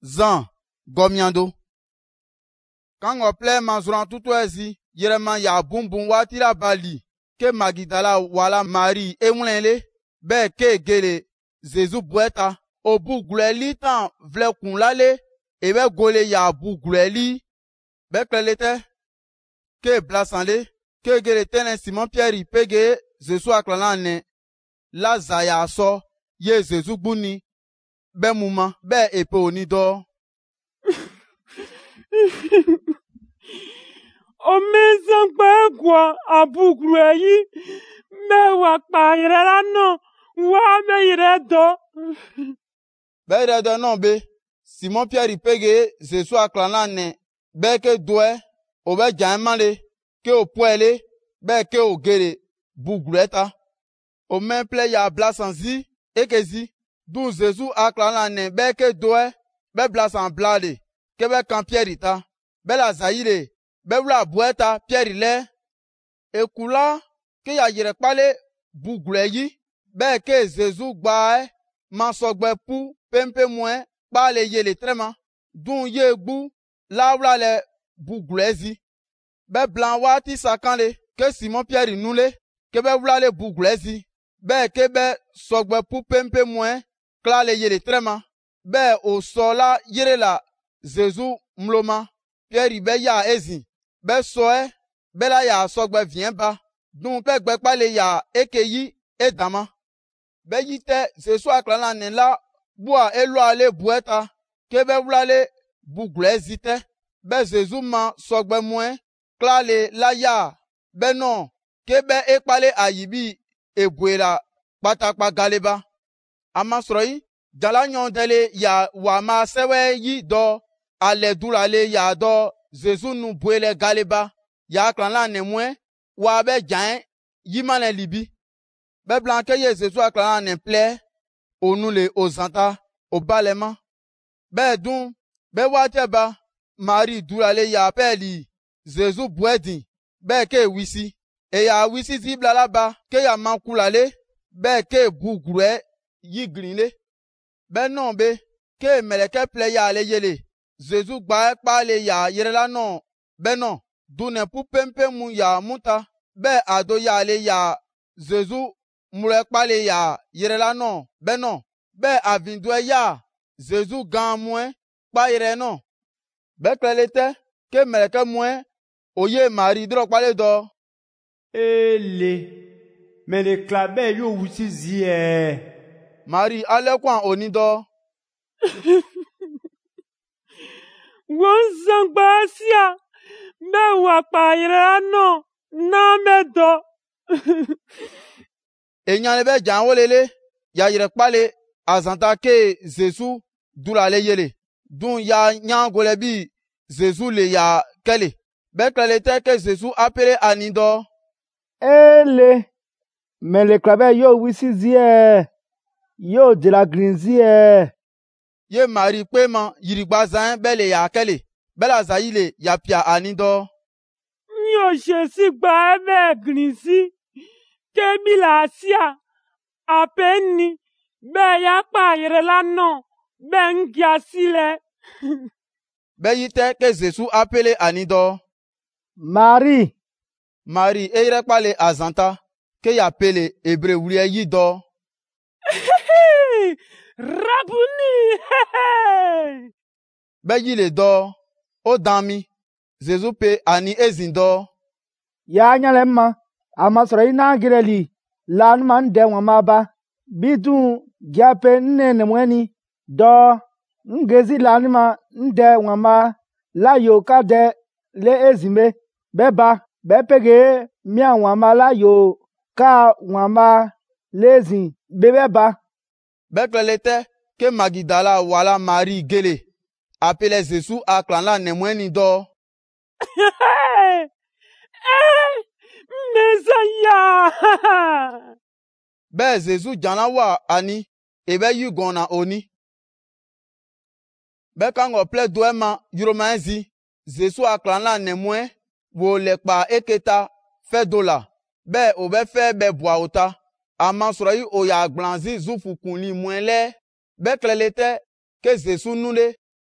Zan gomiando. Kango ple manzuran tutu ezi yereman ya bumbum watira bali ke Magidala wala Marie emwenle be ke gele Zezu bueta obu gleli tan vle kun lale ebe gole ya bu gleli be klelete ke blasanle ke gele tenen Simon Pierre pege Zezu aklana ne la zaya so ye Zezu gbuni be muma be epe oni do. O mezan pa kwa abugru yi me wa pa ira no wa me ire do. Be ire do no be Simon Pierre pege Zezu aklana ne be ke doe o be janmale ke o poele be ke o gere bugreta o men ple ya blasanzi ekezi du Zezu aklana ne be ke doe be blasan blade ke be kan Pierre ta be la zaire be wla bueta Pierre le ekula ke ya yere pale bugre yi be ke Zezu gba masogbe pu pempe moe pale yele trema dun ye gbu la wla le bugrezi be blan wati sakanle ke Simon Pierre nule ke be wla le bugrezi be ke be sogbe pu pempe moe kla le yele trema be o sola yere la Zezu mloma Pierre be ya ezi be soe be la ya sogbe vien ba dun be gbe pale ya ekeyi edama be yite Zezu aklana ne la bua elo ale bueta ke be wla le bugrezi te be Zezu ma sogbe moe kla le la ya be no ke be ekpale ayibi ebuela patakpa galeba amasroi jala nyondele ya wa ma sewe yi do ale durale ya do Zezu nu buele galeba ya aklana ne moe wa be jan yimane libi be blanke ye Zezu aklana ne ple onule ozanta obalema be dun be wate ba Marie durale ya peli Zezu buedi be ke wisi e ya wisi ti blala ba ke ya mankulale be ke bugre yigrinle be non be ke meleke ple ya le yele Zezu gba pale ya yerela non be non dune pu pempe mu ya muta be ado ya le ya Zezu mure pale ya yerela non be non be avindwe ya Zezu gan moe pa yere non be klelete ke meleke moe oye Marie dro pale do Ele me le klabe yo wusi zie Marie alekwan oni do won zangba sia me wa pa ira no na me do. enyane be jan wolele ya yere pale azanta ke Zezu durale yele dun ya nyangole bi Zezu le ya kele be klelete ke Zezu apere anido Ele me le klabe yo wisi zie yo de la grinzie ye Marie pe ma yirigbazan be le ya kele be la zaile ya pia anido Mi o se si gba ebe grinsi ke mi la sia apeni be ya pa ire la no be ngia sile. be yite ke Zezu apele anido Marie Marie eyre pale azanta ke ya pele ebre wuri yi do Rabuni. be yile do o dami Zezu pe ani ezindo ya nyale mma amasoro ina gireli lan man de wama ba bidun giape nne ne mweni do ngezi lan ma nde wama la yo ka de le ezime beba be pege mia wama la yo ka wama lezi bebeba be klelete ke Magidala wala Marie gele apele Zezu aklana ne mweni do Mesaya. be Zezu jana wa ani ebe yugona oni be kango ple doema yuromanzi Zezu aklana ne mwe wo le pa eketa fe dola be obe fe be bua ota amasroi o ya glanzi zufu kunli mwele be klelete ke Zezu nule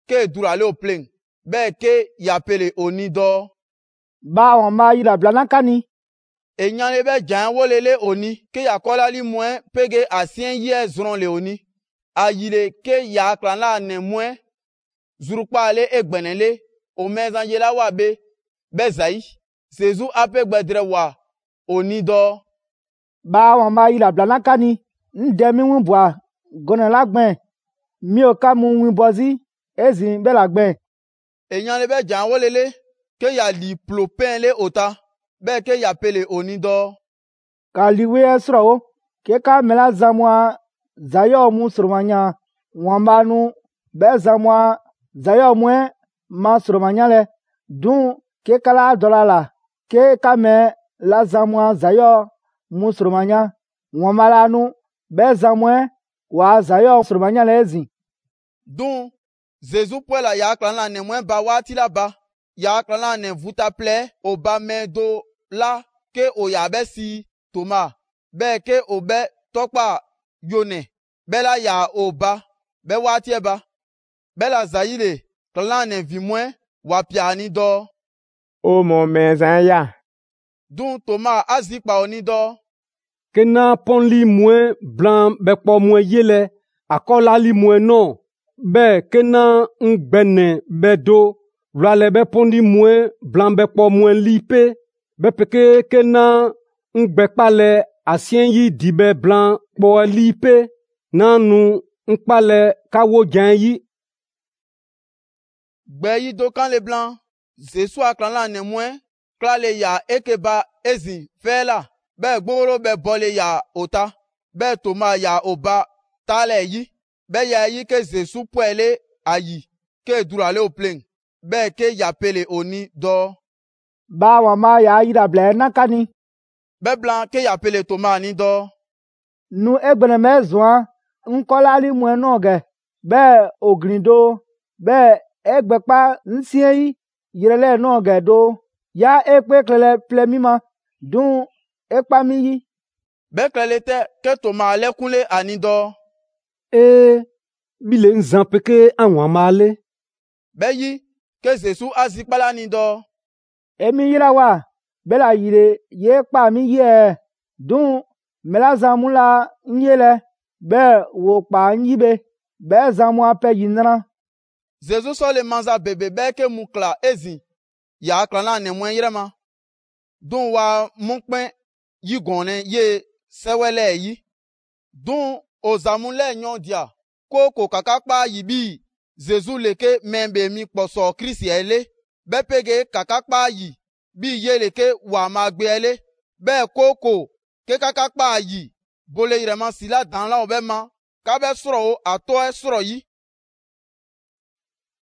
ke dura le o pleng be ke ya pele oni do ba wọn ma yira bla nakani enyane be jan wolele oni ke ya kola li mwen pege asien ye zron le oni ayile ke ya klan la ne mwen zurukpa le egbenele o mezanje la wa be zai sezu ape gbedre wa oni do ba wọn ma yira bla nakani nde mi wi bua gona la gben mi o ka mu wi bozi ezi be la gben enyane be jan wolele ke ya li plopen le ota be ke ya pele oni do ka liwe esro o ke ka mela zamwa zayo mu surmanya wambanu be zamwa zayo mwe ma surmanya le dun ke kala dolala ke ka me la zamwa zayo mu surmanya wamalanu be zamwe wa zayo surmanya le ezi dun Zezu pwela ya klan la ne mwen ba wati la ba ya klan la ne vuta ple o ba me do la ke o ya be si Thomas be ke o be tokpa yone be la ya o ba be wati e ba be la zayile klan la ne vi mwen wa piani do o mo mezanya dun Thomas azikpa oni do kena pon li mwen blanc be po mwen yele akola li mwen non be kena ngbene be do rale be pondi mwen blanc be po mwen lipe be peke kena ngbekpale asien yi dibe blanc po lipe nanu nkpale kawo jan yi gbe yi do kan le blanc Zesu aklan la ne mwen kla le ya ekeba ezi fela be gboro be bole ya ota be Thomas ya oba tale yi be ya yi ke Zesu pwele ayi ke dura le o pleng be ke ya pele oni do ba wọn ma ya yira bla nakani be blanc ke ya pele Thomas ni do nu egbene me zwa nkola li mwe noge be ogrindo be egbekpa nsien yi yirele noge do ya ekpe klele plemima dun ekpa mi yi be klele te ke Thomas le kunle ani do bile nzan peke anwan male be yi ke Zesu azikpala ni do emi yira wa be la yire ye kpa mi ye dun mela zamula nyele be wo kpa nyibe be zamua pe yinra Zezu so le manza bebe be ke mukla ezi ya klan la ne mwen yirema dun wa mukpen yi gone ye sewele yi dun ozamule nyon dia ko kakakpa yi bi Zezu leke membe mi poso Kristi ele be pege kakakpa yi bi ye leke wa magbe ele be koko ke kakakpa yi bole yirema sila dan la obe ma ka be soro o ato e soro yi